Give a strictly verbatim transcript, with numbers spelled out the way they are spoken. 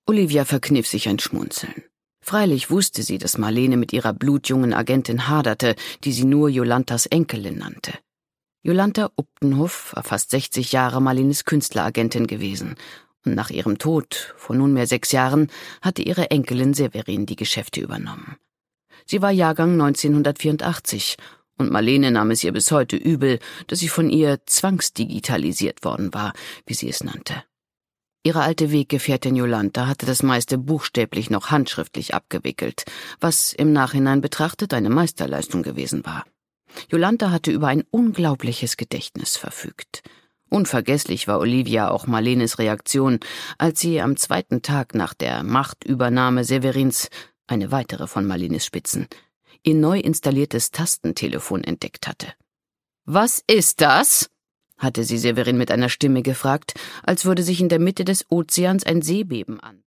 Olivia verkniff sich ein Schmunzeln. Freilich wusste sie, dass Marlene mit ihrer blutjungen Agentin haderte, die sie nur Jolantas Enkelin nannte. Jolanta Uptenhoff war fast sechzig Jahre Marlenes Künstleragentin gewesen, und nach ihrem Tod vor nunmehr sechs Jahren hatte ihre Enkelin Severin die Geschäfte übernommen. Sie war Jahrgang neunzehnhundertvierundachtzig, und Marlene nahm es ihr bis heute übel, dass sie von ihr zwangsdigitalisiert worden war, wie sie es nannte. Ihre alte Weggefährtin Jolanta hatte das meiste buchstäblich noch handschriftlich abgewickelt, was im Nachhinein betrachtet eine Meisterleistung gewesen war. Jolanta hatte über ein unglaubliches Gedächtnis verfügt. Unvergesslich war Olivia auch Marlenes Reaktion, als sie am zweiten Tag nach der Machtübernahme Severins, eine weitere von Marlenes Spitzen, ihr neu installiertes Tastentelefon entdeckt hatte. »Was ist das?« hatte sie Severin mit einer Stimme gefragt, als würde sich in der Mitte des Ozeans ein Seebeben an.